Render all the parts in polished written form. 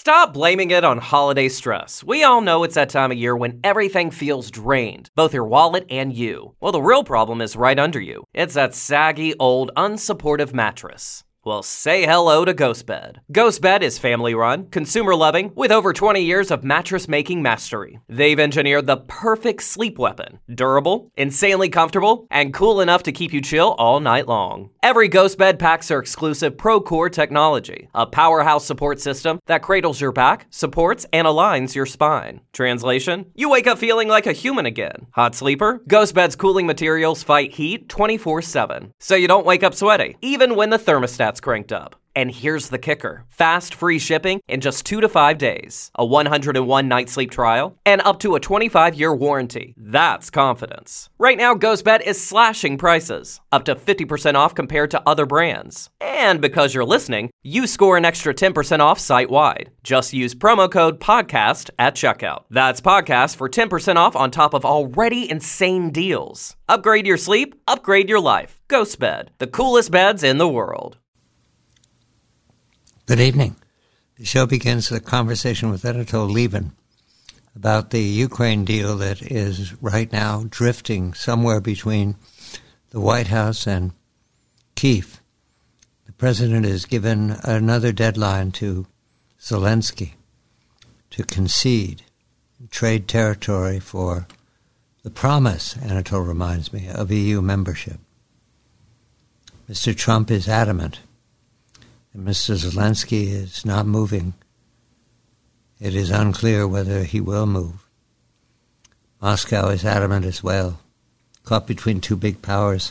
Stop blaming it on holiday stress. We all know it's that time of year when everything feels drained, both your wallet and you. Well, the real problem is right under you. It's that saggy, old, unsupportive mattress. Well, say hello to GhostBed. GhostBed is family-run, consumer-loving, with over 20 years of mattress-making mastery. They've engineered the perfect sleep weapon. Durable, insanely comfortable, and cool enough to keep you chill all night long. Every GhostBed packs their exclusive ProCore technology, a powerhouse support system that cradles your back, supports, and aligns your spine. Translation? You wake up feeling like a human again. Hot sleeper? GhostBed's cooling materials fight heat 24/7, so you don't wake up sweaty, even when the thermostat's cranked up. And here's the kicker. Fast, free shipping in just 2 to 5 days, a 101-night sleep trial, and up to a 25-year warranty. That's confidence. Right now, GhostBed is slashing prices, up to 50% off compared to other brands. And because you're listening, you score an extra 10% off site-wide. Just use promo code PODCAST at checkout. That's PODCAST for 10% off on top of already insane deals. Upgrade your sleep, upgrade your life. GhostBed, the coolest beds in the world. Good evening. The show begins with a conversation with Anatol Lieven about the Ukraine deal that is right now drifting somewhere between the White House and Kyiv. The president has given another deadline to Zelensky to concede trade territory for the promise, Anatol reminds me, of EU membership. Mr. Trump is adamant. And Mr. Zelensky is not moving. It is unclear whether he will move. Moscow is adamant as well, caught between two big powers.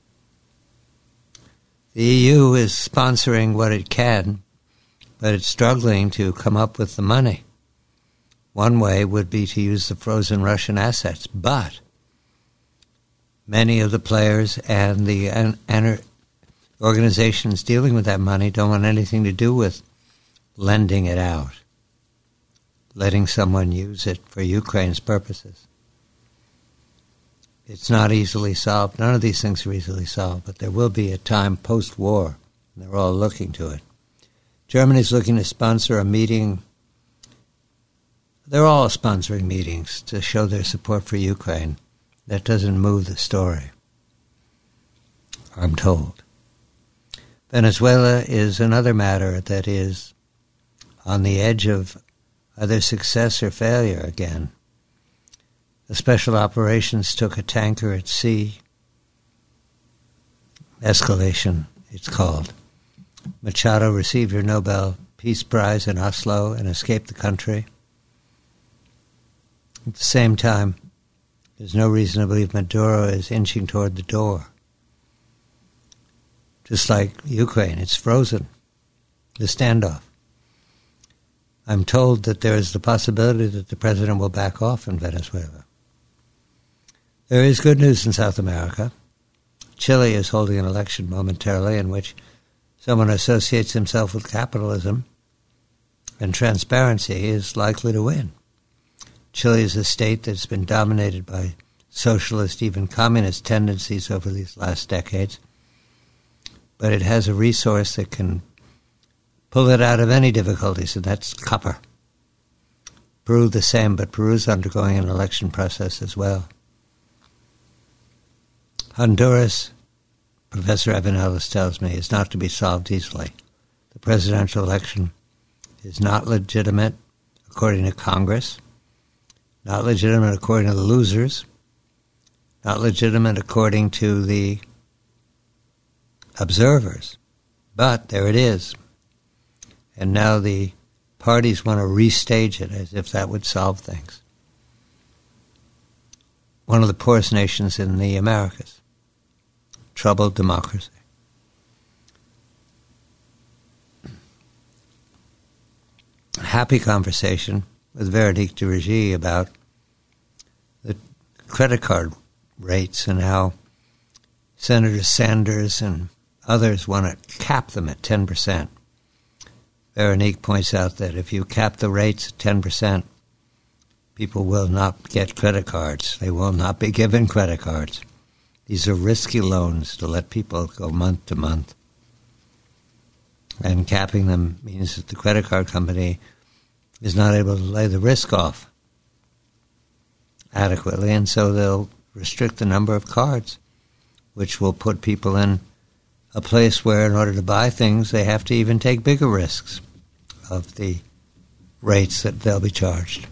The EU is sponsoring what it can, but it's struggling to come up with the money. One way would be to use the frozen Russian assets, but many of the players and the organizations dealing with that money don't want anything to do with lending it out, letting someone use it for Ukraine's purposes. It's not easily solved. None of these things are easily solved, but there will be a time post-war, and they're all looking to it. Germany's looking to sponsor a meeting. They're all sponsoring meetings to show their support for Ukraine. That doesn't move the story, I'm told. Venezuela is another matter that is on the edge of either success or failure again. The special operations took a tanker at sea. Escalation, it's called. Machado received her Nobel Peace Prize in Oslo and escaped the country. At the same time, there's no reason to believe Maduro is inching toward the door. Just like Ukraine, it's frozen, the standoff. I'm told that there is the possibility that the president will back off in Venezuela. There is good news in South America. Chile is holding an election momentarily in which someone associates himself with capitalism and transparency is likely to win. Chile is a state that's been dominated by socialist, even communist tendencies over these last decades. But it has a resource that can pull it out of any difficulties, and that's copper. Peru the same, but Peru's undergoing an election process as well. Honduras, Professor Evan Ellis tells me, is not to be solved easily. The presidential election is not legitimate according to Congress, not legitimate according to the losers, not legitimate according to the observers. But there it is. And now the parties want to restage it as if that would solve things. One of the poorest nations in the Americas. Troubled democracy. Happy conversation with Véronique de Régie about the credit card rates and how Senator Sanders and others want to cap them at 10%. Veronique points out that if you cap the rates at 10%, people will not get credit cards. They will not be given credit cards. These are risky loans to let people go month to month. And capping them means that the credit card company is not able to lay the risk off adequately, and so they'll restrict the number of cards, which will put people in a place where in order to buy things they have to even take bigger risks of the rates that they'll be charged.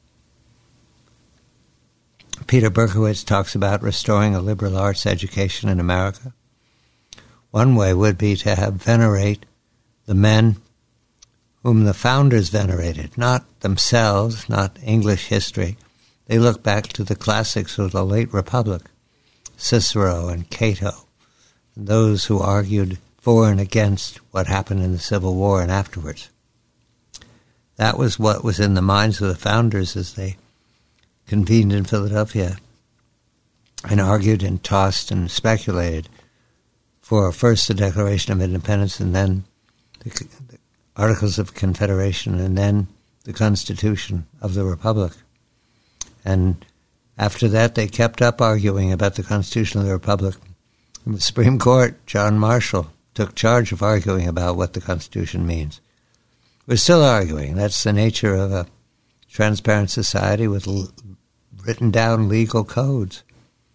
Peter Berkowitz talks about restoring a liberal arts education in America. One way would be to venerate the men whom the founders venerated, not themselves, not English history. They look back to the classics of the late Republic, Cicero and Cato, and those who argued for and against what happened in the Civil War and afterwards. That was what was in the minds of the founders as they convened in Philadelphia and argued and tossed and speculated for first the Declaration of Independence and then the Articles of Confederation and then the Constitution of the Republic. And after that, they kept up arguing about the Constitution of the Republic. In the Supreme Court, John Marshall took charge of arguing about what the Constitution means. We're still arguing. That's the nature of a transparent society with written down legal codes.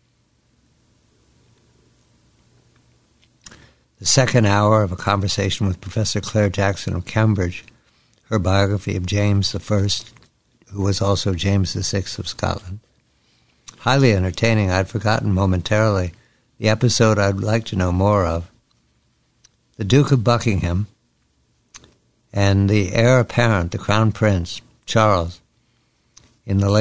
The second hour of a conversation with Professor Claire Jackson of Cambridge, her biography of James I, who was also James VI of Scotland. Highly entertaining. I'd forgotten momentarily the episode I'd like to know more of. The Duke of Buckingham and the heir apparent, the Crown Prince, Charles, in the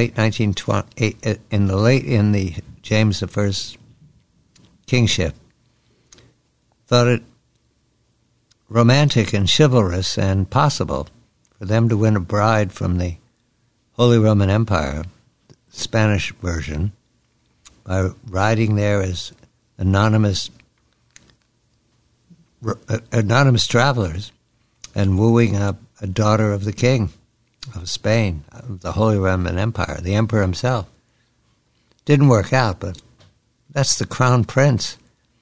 James I kingship, thought it romantic and chivalrous and possible for them to win a bride from the Holy Roman Empire, the Spanish version, by riding there as anonymous travelers and wooing a daughter of the king of Spain, of the Holy Roman Empire, the emperor himself. Didn't work out, but that's the Crown Prince.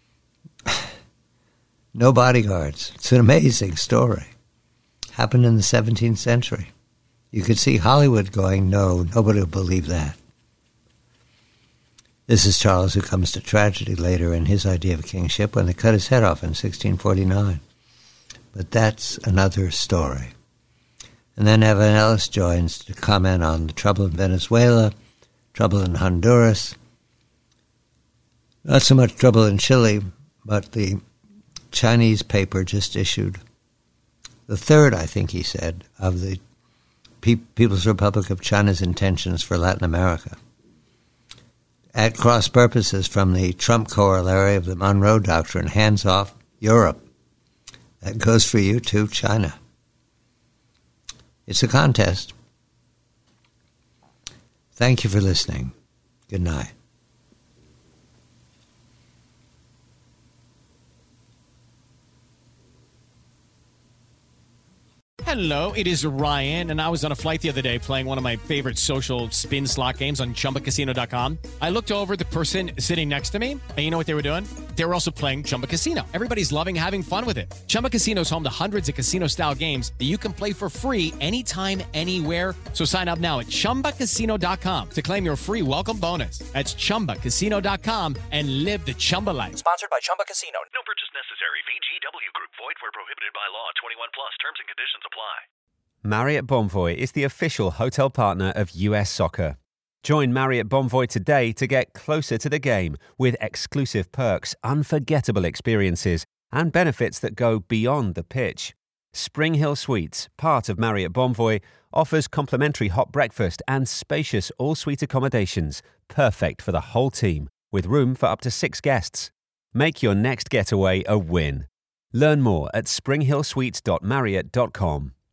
No bodyguards. It's an amazing story. Happened in the 17th century. You could see Hollywood going, no, nobody will believe that. This is Charles, who comes to tragedy later in his idea of kingship when they cut his head off in 1649. But that's another story. And then Evan Ellis joins to comment on the trouble in Venezuela, trouble in Honduras, not so much trouble in Chile, but the Chinese paper just issued the third, I think he said, of the People's Republic of China's intentions for Latin America, at cross purposes from the Trump corollary of the Monroe Doctrine, hands off Europe. That goes for you too, China. It's a contest. Thank you for listening. Good night. Hello, it is Ryan, and I was on a flight the other day playing one of my favorite social spin slot games on ChumbaCasino.com. I looked over at the person sitting next to me, and you know what they were doing? They were also playing Chumba Casino. Everybody's loving having fun with it. Chumba Casino is home to hundreds of casino-style games that you can play for free anytime, anywhere. So sign up now at ChumbaCasino.com to claim your free welcome bonus. That's ChumbaCasino.com and live the Chumba life. Sponsored by Chumba Casino. No purchase necessary. VGW Group. Void where prohibited by law. 21 plus. Terms and conditions apply. Marriott Bonvoy is the official hotel partner of US Soccer. Join Marriott Bonvoy today to get closer to the game with exclusive perks, unforgettable experiences, and benefits that go beyond the pitch. Spring Hill Suites, part of Marriott Bonvoy, offers complimentary hot breakfast and spacious all-suite accommodations, perfect for the whole team, with room for up to 6 guests. Make your next getaway a win. Learn more at springhillsuites.marriott.com.